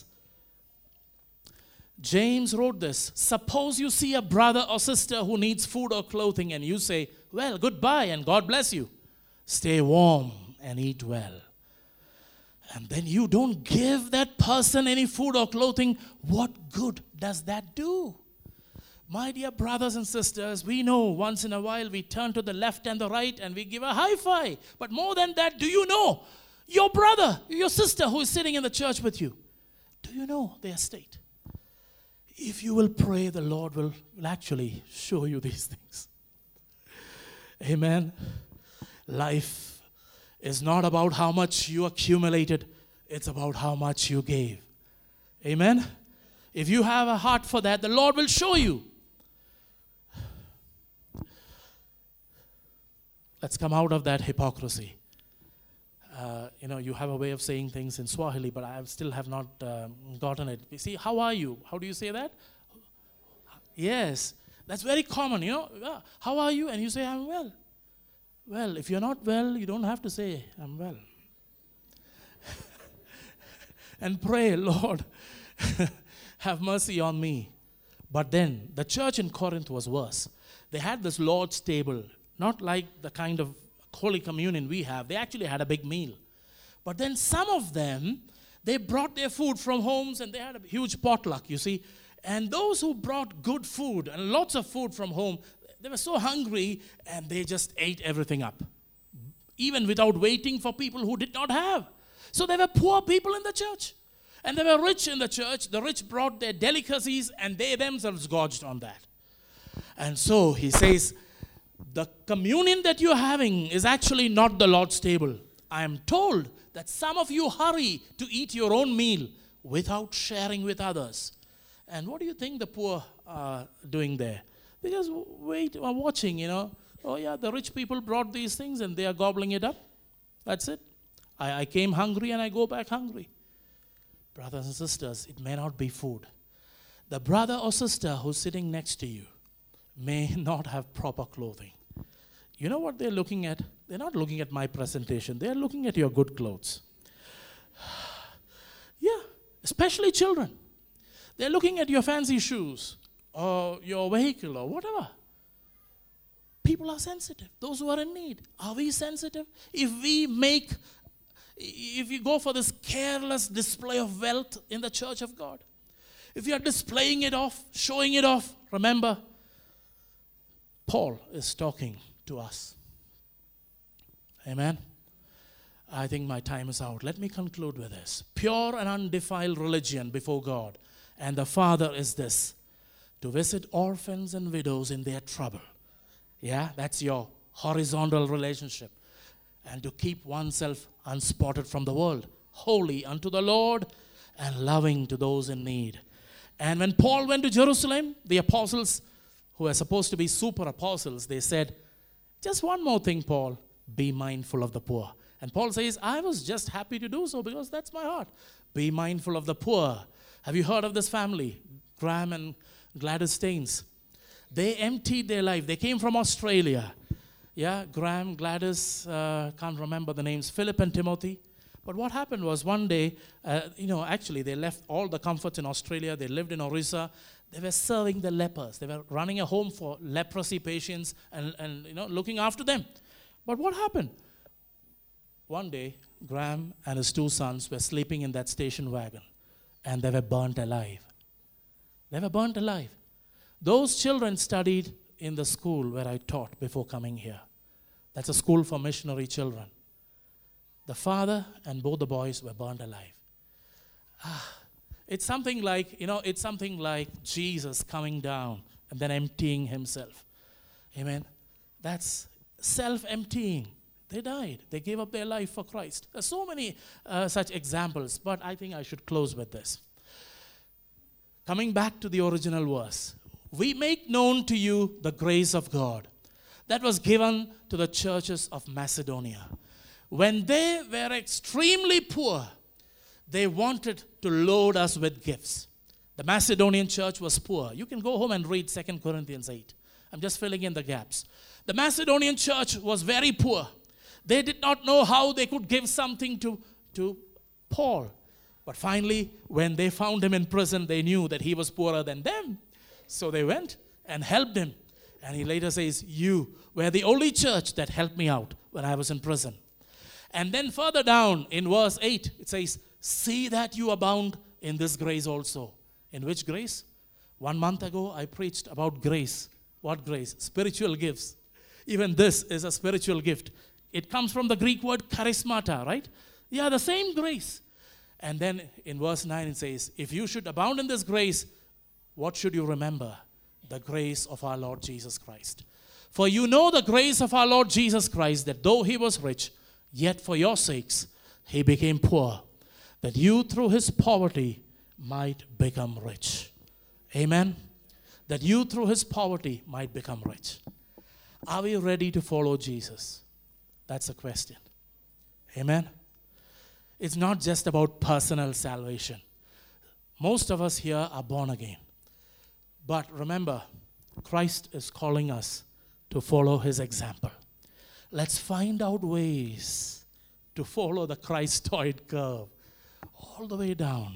A: James wrote this. Suppose you see a brother or sister who needs food or clothing and you say, well, goodbye and God bless you. Stay warm and eat well. And then you don't give that person any food or clothing. What good does that do? My dear brothers and sisters, we know once in a while we turn to the left and the right and we give a high five. But more than that, do you know your brother, your sister who is sitting in the church with you? Do you know their state? If you will pray, the Lord will, will actually show you these things. Amen. Life is not about how much you accumulated. It's about how much you gave. Amen. If you have a heart for that, the Lord will show you. Let's come out of that hypocrisy. Uh, you know, you have a way of saying things in Swahili, but I still have not um, gotten it. You see, how are you? How do you say that? Yes, that's very common, you know. Yeah. How are you? And you say, I'm well. Well, if you're not well, you don't have to say, I'm well. And pray, Lord, have mercy on me. But then, the church in Corinth was worse. They had this Lord's table, not like the kind of Holy Communion we have. They actually had a big meal. But then some of them, they brought their food from homes and they had a huge potluck, you see. And those who brought good food and lots of food from home, they were so hungry and they just ate everything up, even without waiting for people who did not have. So there were poor people in the church and they were rich in the church. The rich brought their delicacies and they themselves gorged on that. And so he says, the communion that you're having is actually not the Lord's table. I am told that some of you hurry to eat your own meal without sharing with others. And what do you think the poor are doing there? They just wait, are watching, you know. Oh yeah, the rich people brought these things and they are gobbling it up. That's it. I, I came hungry and I go back hungry. Brothers and sisters, it may not be food. The brother or sister who's sitting next to you may not have proper clothing. You know what they're looking at? They're not looking at my presentation. They're looking at your good clothes. Yeah, especially children. They're looking at your fancy shoes or your vehicle or whatever. People are sensitive. Those who are in need. Are we sensitive? If we make, if we go for this careless display of wealth in the church of God, if you are displaying it off, showing it off, remember, Paul is talking to us. Amen. I think my time is out. Let me conclude with this. Pure and undefiled religion before God and the Father is this: to visit orphans and widows in their trouble. Yeah, that's your horizontal relationship. And to keep oneself unspotted from the world, holy unto the Lord and loving to those in need. And when Paul went to Jerusalem, the apostles, who are supposed to be super apostles, they said, just one more thing, Paul. be mindful of the poor. And Paul says, I was just happy to do so because that's my heart. Be mindful of the poor. Have you heard of this family? Graham and Gladys Staines. They emptied their life. They came from Australia. Yeah, Graham, Gladys, uh, can't remember the names, Philip and Timothy. But what happened was one day, uh, you know, actually they left all the comforts in Australia. They lived in Orissa. They were serving the lepers. They were running a home for leprosy patients and, and you know, looking after them. But what happened? One day, Graham and his two sons were sleeping in that station wagon, and they were burnt alive. They were burnt alive. Those children studied in the school where I taught before coming here. That's a school for missionary children. The father and both the boys were burnt alive. Ah, it's something like, you know, it's something like Jesus coming down and then emptying himself. Amen. That's self-emptying. They died. They gave up their life for Christ. There's so many uh, such examples, but I think I should close with this. Coming back to the original verse, we make known to you the grace of God that was given to the churches of Macedonia. When they were extremely poor, they wanted to load us with gifts. The Macedonian church was poor. You can go home and read Second Corinthians eight. I'm just filling in the gaps. The Macedonian church was very poor. They did not know how they could give something to, to Paul. But finally, when they found him in prison, they knew that he was poorer than them. So they went and helped him. And he later says, you were the only church that helped me out when I was in prison. And then further down in verse eight, it says, see that you abound in this grace also. In which grace? One month ago, I preached about grace. What grace? Spiritual gifts. Even this is a spiritual gift. It comes from the Greek word charismata, right? Yeah, the same grace. And then in verse nine it says, if you should abound in this grace, what should you remember? The grace of our Lord Jesus Christ. For you know the grace of our Lord Jesus Christ, that though he was rich, yet for your sakes he became poor, that you through his poverty might become rich. Amen? That you through his poverty might become rich. Are we ready to follow Jesus? That's the question. Amen? It's not just about personal salvation. Most of us here are born again. But remember, Christ is calling us to follow his example. Let's find out ways to follow the Christoid curve all the way down.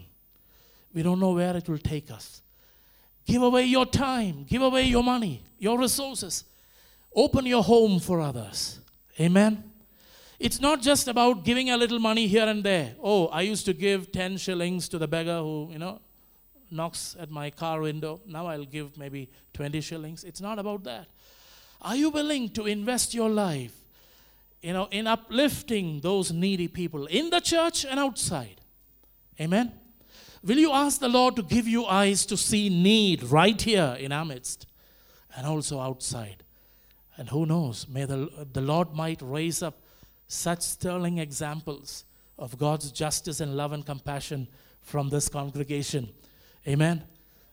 A: We don't know where it will take us. Give away your time. Give away your money, your resources. Open your home for others. Amen? It's not just about giving a little money here and there. Oh, I used to give ten shillings to the beggar who, you know, knocks at my car window. Now I'll give maybe twenty shillings. It's not about that. Are you willing to invest your life, you know, in uplifting those needy people in the church and outside? Amen? Will you ask the Lord to give you eyes to see need right here in our midst and also outside? And who knows, may the, the Lord might raise up such sterling examples of God's justice and love and compassion from this congregation. Amen.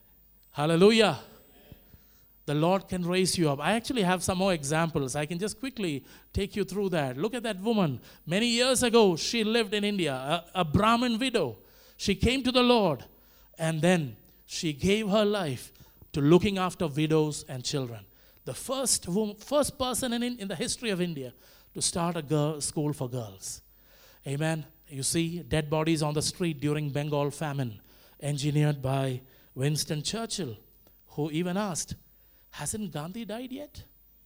A: Hallelujah. The Lord can raise you up. I actually have some more examples. I can just quickly take you through that. Look at that woman. Many years ago, she lived in India, a, a Brahmin widow. She came to the Lord, and then she gave her life to looking after widows and children. The first woman, first person in, in the history of India to start a girl, school for girls. Amen. You see dead bodies on the street during Bengal famine, engineered by Winston Churchill, who even asked, hasn't Gandhi died yet?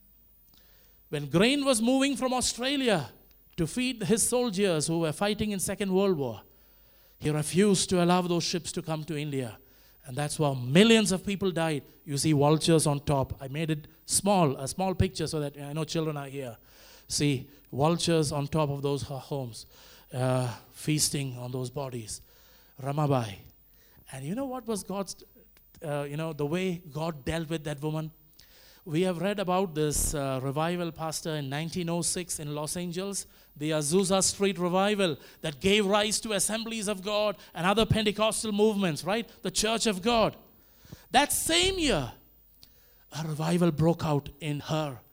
A: When grain was moving from Australia to feed his soldiers who were fighting in Second World War, he refused to allow those ships to come to India. And that's why millions of people died. You see vultures on top. I made it small, a small picture so that I know children are here. See, vultures on top of those homes, uh, feasting on those bodies. Ramabai. And you know what was God's, uh, you know, the way God dealt with that woman? We have read about this uh, revival pastor in nineteen oh six in Los Angeles, the Azusa Street revival that gave rise to Assemblies of God and other Pentecostal movements, right? The Church of God. That same year, a revival broke out in her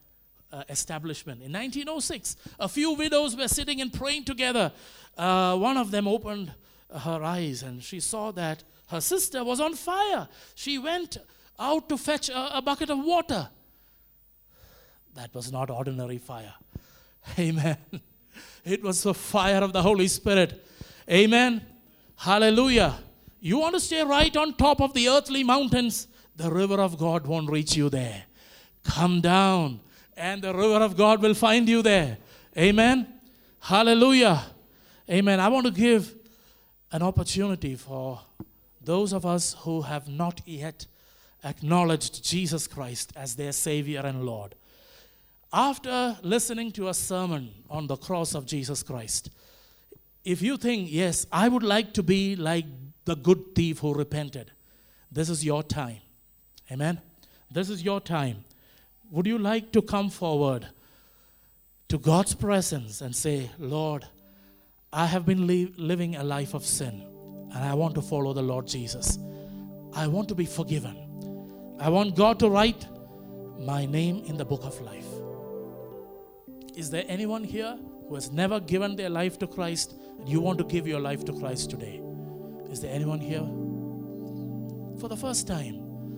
A: uh, establishment. In nineteen oh six, a few widows were sitting and praying together. Uh, one of them opened her eyes and she saw that her sister was on fire. She went out to fetch a, a bucket of water. That was not ordinary fire. Amen. It was the fire of the Holy Spirit. Amen. Hallelujah. You want to stay right on top of the earthly mountains, the river of God won't reach you there. Come down and the river of God will find you there. Amen. Hallelujah. Amen. I want to give an opportunity for those of us who have not yet acknowledged Jesus Christ as their Savior and Lord. After listening to a sermon on the cross of Jesus Christ, if you think, yes, I would like to be like the good thief who repented, this is your time. Amen? This is your time. Would you like to come forward to God's presence and say, Lord, I have been li- living a life of sin and I want to follow the Lord Jesus. I want to be forgiven. I want God to write my name in the book of life. Is there anyone here who has never given their life to Christ and you want to give your life to Christ today? Is there anyone here? For the first time.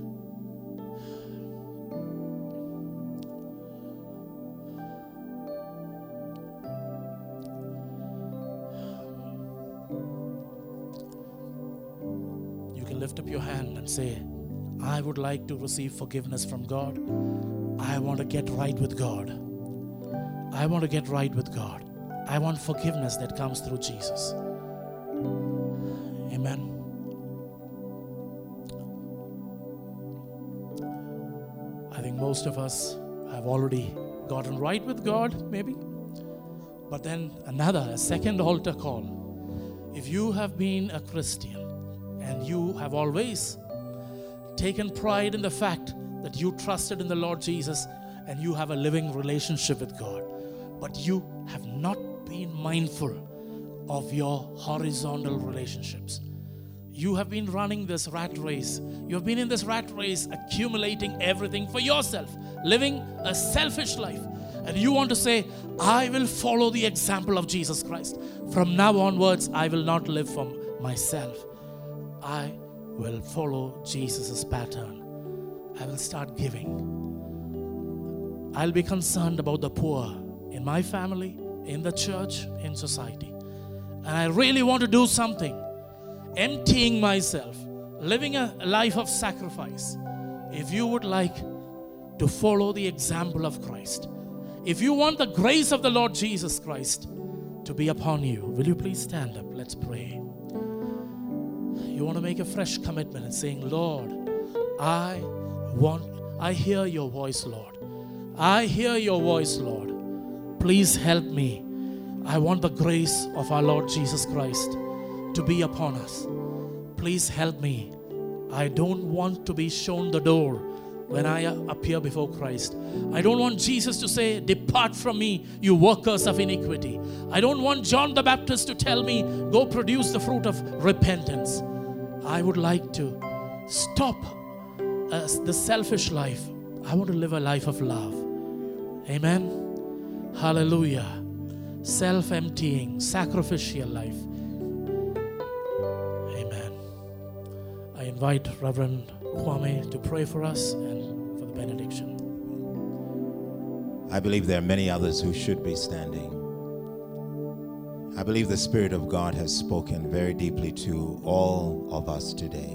A: You can lift up your hand and say, I would like to receive forgiveness from God. I want to get right with God. I want to get right with God. I want forgiveness that comes through Jesus. Amen. I think most of us have already gotten right with God, maybe. But then another, a second altar call. If you have been a Christian and you have always taken pride in the fact that you trusted in the Lord Jesus and you have a living relationship with God, but you have not been mindful of your horizontal relationships. You have been running this rat race. You have been in this rat race accumulating everything for yourself, living a selfish life. And you want to say, I will follow the example of Jesus Christ. From now onwards, I will not live for myself. I will follow Jesus' pattern. I will start giving. I'll be concerned about the poor in my family, in the church, in society. And I really want to do something. Emptying myself, living a life of sacrifice. If you would like to follow the example of Christ, if you want the grace of the Lord Jesus Christ to be upon you, will you please stand up? Let's pray. You want to make a fresh commitment and saying, Lord, I want, I hear your voice, Lord. I hear your voice, Lord. Please help me. I want the grace of our Lord Jesus Christ to be upon us. Please help me. I don't want to be shown the door when I appear before Christ. I don't want Jesus to say, depart from me, you workers of iniquity. I don't want John the Baptist to tell me, go produce the fruit of repentance. I would like to stop uh, the selfish life. I want to live a life of love. Amen. Hallelujah. Self-emptying, sacrificial life. Amen. I invite Reverend Kwame to pray for us and for the benediction.
B: I believe there are many others who should be standing. I believe the Spirit of God has spoken very deeply to all of us today.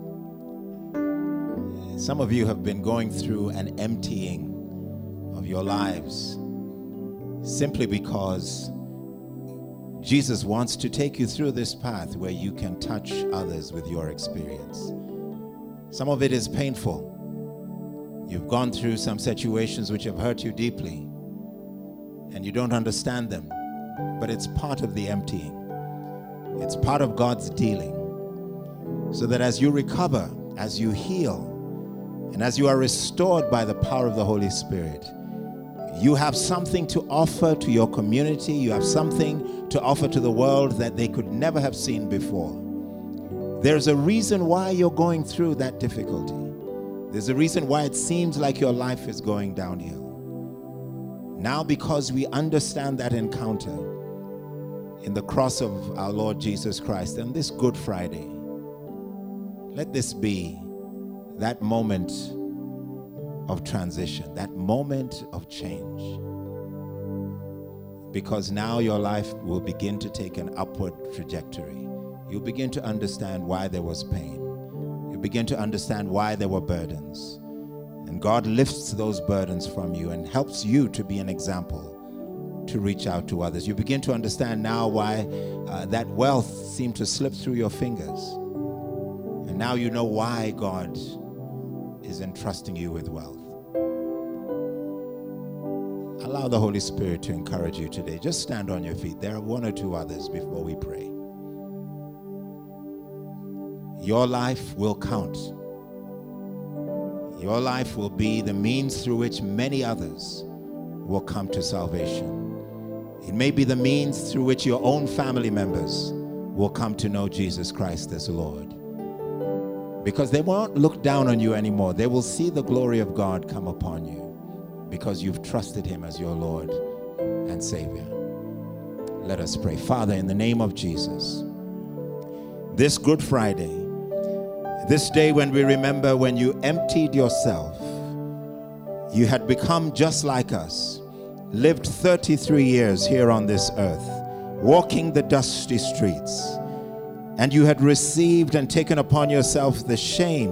B: Some of you have been going through an emptying of your lives simply because Jesus wants to take you through this path where you can touch others with your experience. Some of it is painful. You've gone through some situations which have hurt you deeply and you don't understand them, but it's part of the emptying. It's part of God's dealing. So that as you recover, as you heal, and as you are restored by the power of the Holy Spirit, you have something to offer to your community. You have something to offer to the world that they could never have seen before. There's a reason why you're going through that difficulty. There's a reason why it seems like your life is going downhill. Now, because we understand that encounter in the cross of our Lord Jesus Christ and this Good Friday, let this be that moment of transition, that moment of change. Because now your life will begin to take an upward trajectory. You'll begin to understand why there was pain. You begin to understand why there were burdens. And God lifts those burdens from you and helps you to be an example to reach out to others. You begin to understand now why uh, that wealth seemed to slip through your fingers. And now you know why God is entrusting you with wealth. Allow the Holy Spirit to encourage you today. Just stand on your feet. There are one or two others before we pray. Your life will count. Your life will be the means through which many others will come to salvation. It may be the means through which your own family members will come to know Jesus Christ as Lord. Because they won't look down on you anymore. They will see the glory of God come upon you because you've trusted Him as your Lord and Savior. Let us pray. Father, in the name of Jesus, this Good Friday, this day when we remember when you emptied yourself, you had become just like us, lived thirty-three years here on this earth, walking the dusty streets, and you had received and taken upon yourself the shame.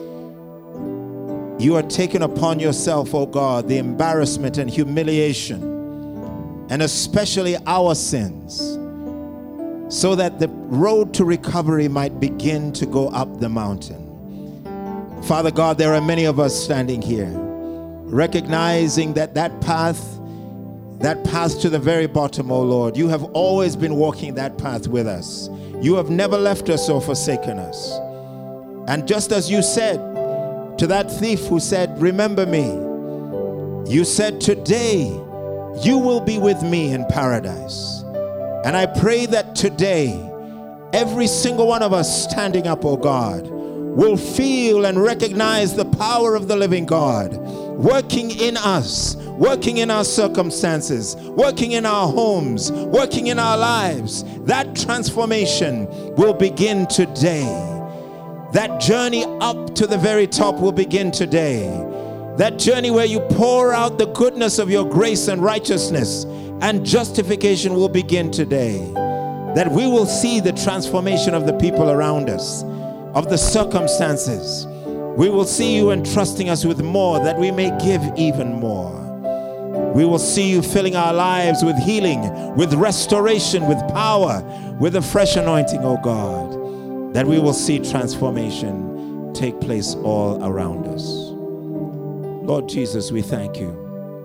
B: You had taken upon yourself, oh God, the embarrassment and humiliation, and especially our sins, so that the road to recovery might begin to go up the mountain. Father God, there are many of us standing here, recognizing that that path, that path to the very bottom, oh Lord, you have always been walking that path with us. You have never left us or forsaken us. And just as you said to that thief who said, remember me, you said, today you will be with me in paradise. And I pray that today, every single one of us standing up, oh God, will feel and recognize the power of the living God working in us, working in our circumstances, working in our homes, working in our lives. That transformation will begin today. That journey up to the very top will begin today. That journey where you pour out the goodness of your grace and righteousness and justification will begin today. That we will see the transformation of the people around us, of the circumstances. We will see you entrusting us with more, that we may give even more. We will see you filling our lives with healing, with restoration, with power, with a fresh anointing, oh God, that we will see transformation take place all around us. Lord Jesus, we thank you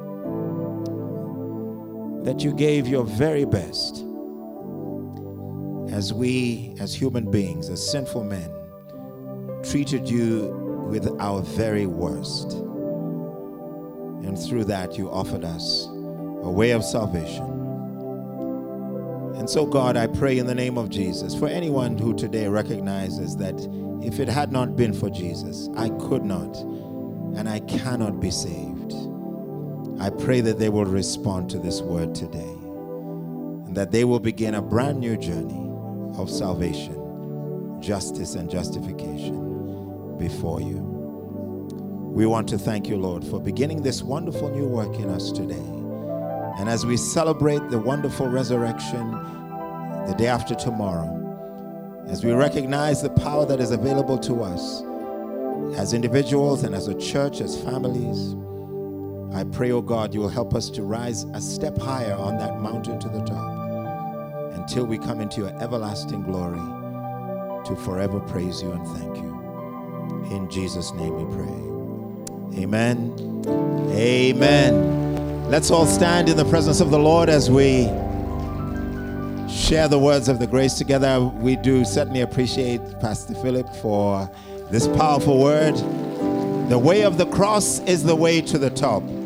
B: that you gave your very best as we, as human beings, as sinful men, treated you with our very worst. And through that, you offered us a way of salvation. And so, God, I pray in the name of Jesus for anyone who today recognizes that if it had not been for Jesus, I could not and I cannot be saved. I pray that they will respond to this word today and that they will begin a brand new journey of salvation, justice, and justification before you. We want to thank you, Lord, for beginning this wonderful new work in us today. And as we celebrate the wonderful resurrection the day after tomorrow, as we recognize the power that is available to us as individuals and as a church, as families, I pray, oh God, you will help us to rise a step higher on that mountain to the top until we come into your everlasting glory to forever praise you and thank you. In Jesus' name we pray. Amen. Amen. Let's all stand in the presence of the Lord as we share the words of the grace together. We do certainly appreciate Pastor Philip for this powerful word. The way of the cross is the way to the top.